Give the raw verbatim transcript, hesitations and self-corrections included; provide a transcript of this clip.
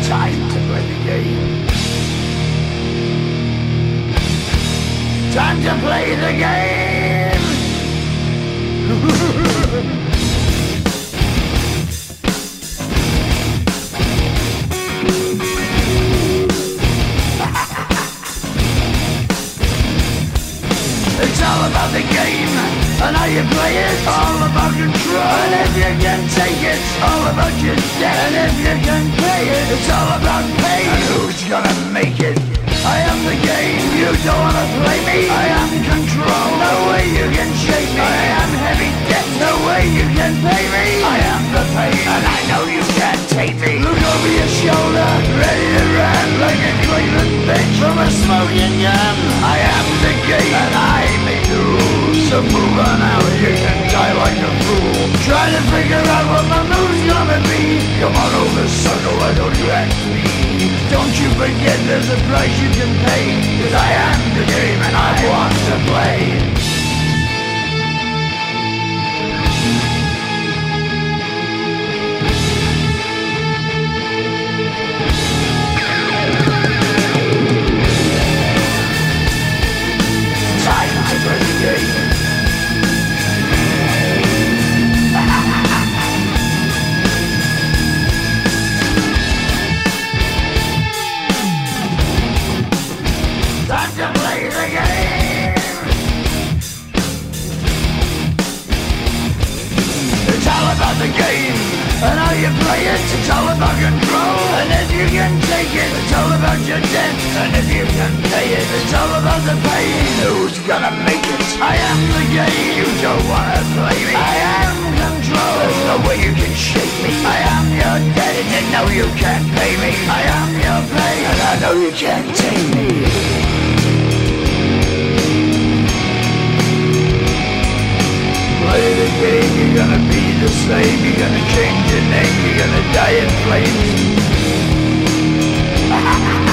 Time to play the game. Time to play the game. It's all about the game and how you play it. All about control, and if you can take it, all about your debt. And if you can pay it, it's all about pain. And who's gonna make it? I am the game, you don't wanna play me. I am control, no way you can shake me. I am heavy debt, no way you can pay me. I am the pain, and I know you can't take me. Look over your shoulder, ready to run like a Cleveland bitch from a smoking gun. I am the game, and I make the rules. So move on out, you can die like a fool. Trying to figure out what my move's gonna be. Come on over, sucker, why don't you ask me? Don't you forget there's a price you can pay. Cause I am the game and I want to play. Time to play the game. Time to play the game. It's all about the game and how you play it. It's all about control, and if you can take it, it's all about your debt. And if you can pay it, it's all about the pain. Who's gonna make it? I am the game. You don't wanna play me. I am control. There's no way you can shake me. I am your debt, and you know you can't pay me. I am your pain, and I know you can't take me. Play the game, you're gonna be the same. You're gonna change your name, you're gonna die in flames.